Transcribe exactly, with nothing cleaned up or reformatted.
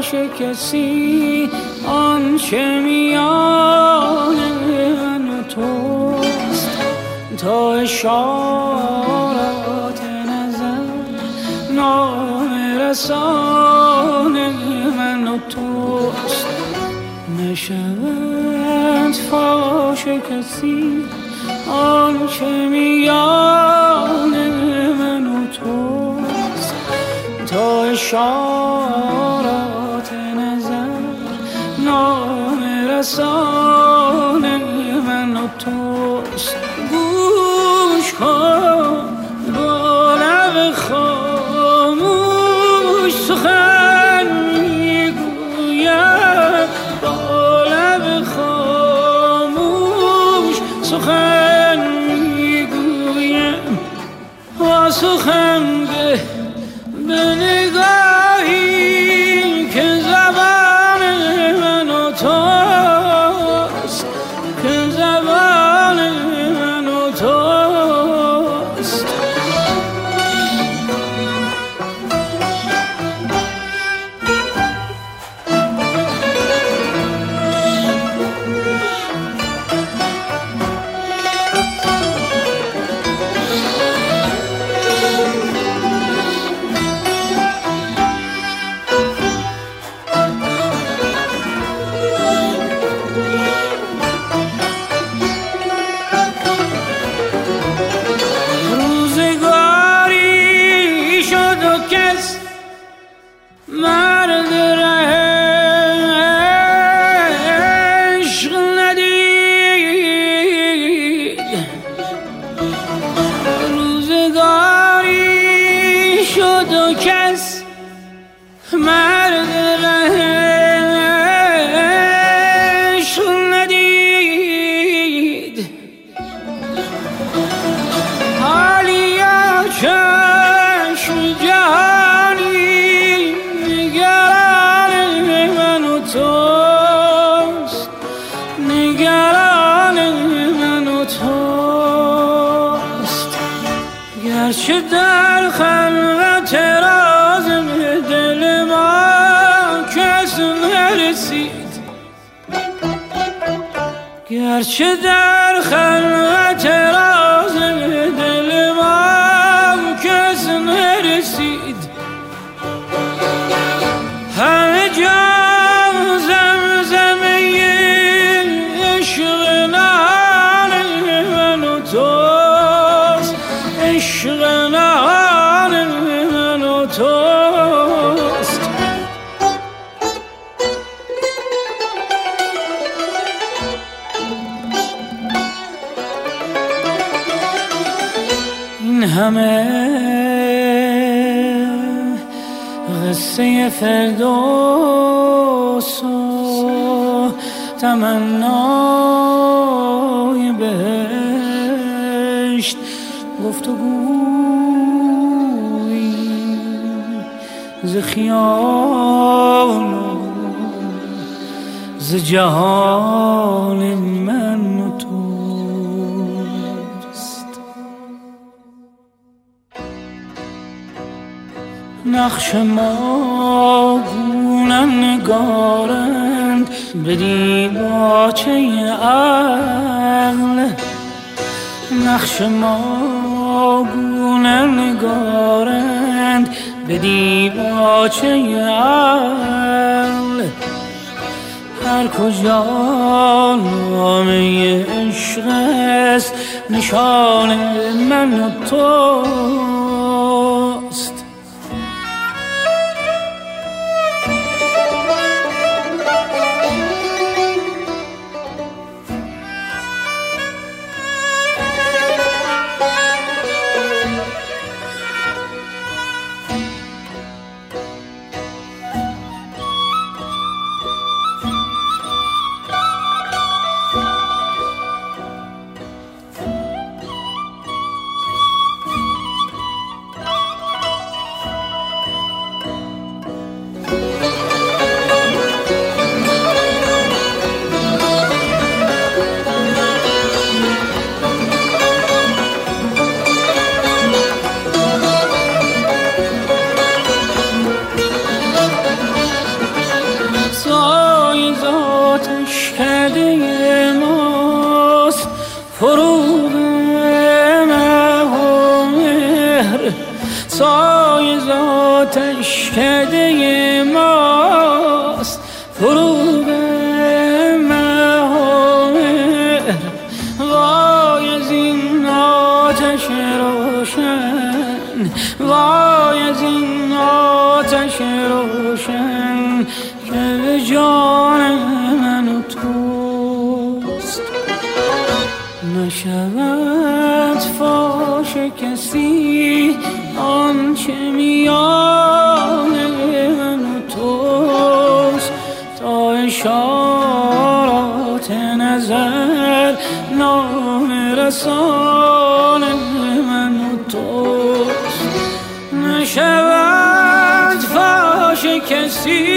فاش کسی آنچه میان من و توست، تا اشارات نظر نام رسان من و توست. نشود فاش کسی آنچه میان من و توست، تا اشارات نظر نام رسان من و توست. گوش کن با لب خاموش سخن میگویم، با لب خاموش سخن میگویم. با سخن به به نگاهی که زبان من و توست، که زبان من و توست. مرد عشق ندید، روزگاری شد و کس مرد عشق ندید. حالیا چشم جهانی توست، نگران من و توست. گرچه در خلوت راز دل ما کس نرسید، گرچه در خلوت راز دل ما کس نرسید. همه جا عشق نهان من و توست. این همه قصه فردوس و تمنای بهشت، گفتگویی ز خیال و ز جهان من و توست. نقش ما گونه نگارند به دیباچه عقل، نقش ما گونه نگارند به دیباچه عقل. هر کجا نامه عشق است نشان من و توست. فروغ مهر سایه ذاتش کده ماست. فروغ مهر وای از این آتش روشن، وای از این آتش روشن که به جان من و توست. نشود فاش کسی آنچه میان من و توست، تا اشارات نظر نام رسان من و توست. نشود فاش کسی